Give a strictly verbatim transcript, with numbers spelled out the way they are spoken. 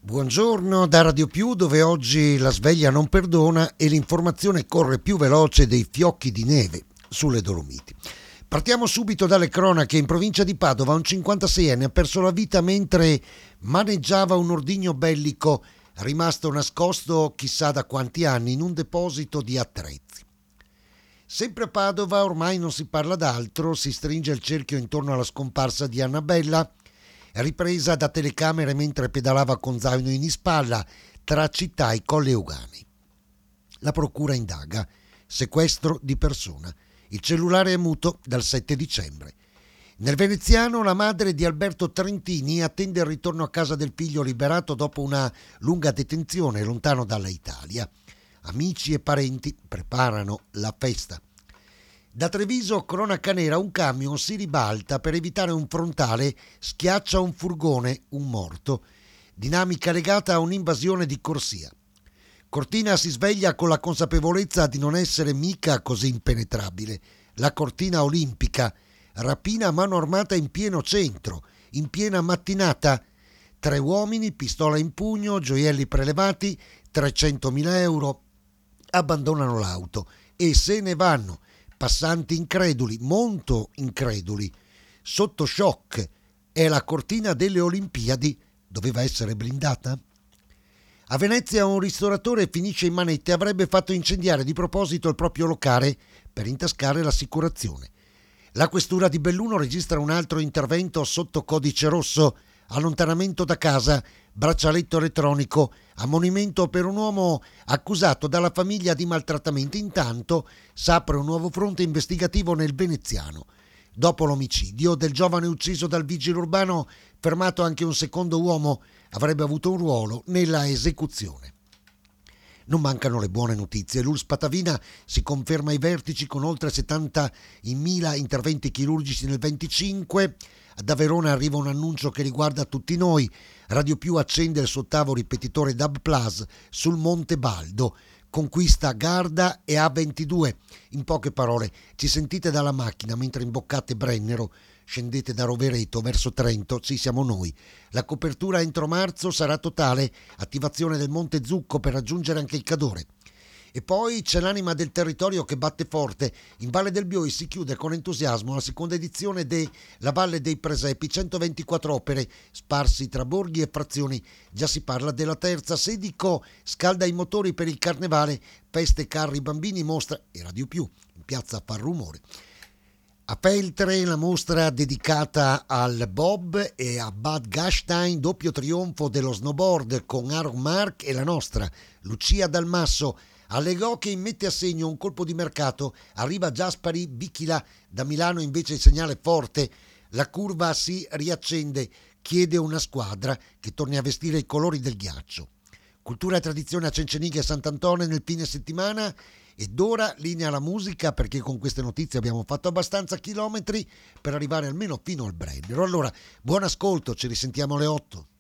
Buongiorno da Radio Più, dove oggi la sveglia non perdona e l'informazione corre più veloce dei fiocchi di neve sulle Dolomiti. Partiamo subito dalle cronache. In provincia di Padova un cinquantaseienne ha perso la vita mentre maneggiava un ordigno bellico rimasto nascosto chissà da quanti anni in un deposito di attrezzi. Sempre a Padova ormai non si parla d'altro, si stringe il cerchio intorno alla scomparsa di Annabella, ripresa da telecamere mentre pedalava con zaino in spalla tra città e Colle Euganei. La procura indaga, sequestro di persona. Il cellulare è muto dal sette dicembre. Nel veneziano la madre di Alberto Trentini attende il ritorno a casa del figlio liberato dopo una lunga detenzione lontano dalla Italia. Amici e parenti preparano la festa. Da Treviso, cronaca nera, un camion si ribalta per evitare un frontale, schiaccia un furgone, un morto. Dinamica legata a un'invasione di corsia. Cortina si sveglia con la consapevolezza di non essere mica così impenetrabile. La cortina olimpica, rapina a mano armata in pieno centro, in piena mattinata. Tre uomini, pistola in pugno, gioielli prelevati, trecentomila euro. Abbandonano l'auto e se ne vanno. Passanti increduli, molto increduli. Sotto shock. È la cortina delle Olimpiadi. Doveva essere blindata? A Venezia un ristoratore finisce in manette, avrebbe fatto incendiare di proposito il proprio locale per intascare l'assicurazione. La questura di Belluno registra un altro intervento sotto codice rosso, allontanamento da casa, braccialetto elettronico, ammonimento per un uomo accusato dalla famiglia di maltrattamenti. Intanto s'apre un nuovo fronte investigativo nel veneziano. Dopo l'omicidio del giovane ucciso dal vigile urbano, fermato anche un secondo uomo, avrebbe avuto un ruolo nella esecuzione. Non mancano le buone notizie. L'U L S Patavina si conferma ai vertici con oltre settantamila interventi chirurgici nel venticinque. Da Verona arriva un annuncio che riguarda tutti noi. Radio Più accende il suo ottavo ripetitore D A B Plus sul Monte Baldo. Conquista Garda e A ventidue. In poche parole, ci sentite dalla macchina mentre imboccate Brennero, scendete da Rovereto verso Trento, ci siamo noi. La copertura entro marzo sarà totale, attivazione del Monte Zucco per raggiungere anche il Cadore. E poi c'è l'anima del territorio che batte forte. In Valle del Bioi si chiude con entusiasmo la seconda edizione della Valle dei Presepi, centoventiquattro opere sparsi tra borghi e frazioni. Già si parla della terza. Sedico scalda i motori per il carnevale, feste, carri, bambini, mostra e Radio Più in piazza a far rumore. A Feltre la mostra dedicata al Bob e a Bad Gastein, doppio trionfo dello snowboard con Aaron Mark e la nostra Lucia Dalmasso. Alle Gocche mette a segno un colpo di mercato, arriva Gaspari Bicchila da Milano, invece il segnale forte, la curva si riaccende, chiede una squadra che torni a vestire i colori del ghiaccio. Cultura e tradizione a Cencenighe e Sant'Antone nel fine settimana ed ora linea alla musica, perché con queste notizie abbiamo fatto abbastanza chilometri per arrivare almeno fino al Brennero. Allora, buon ascolto, ci risentiamo alle otto.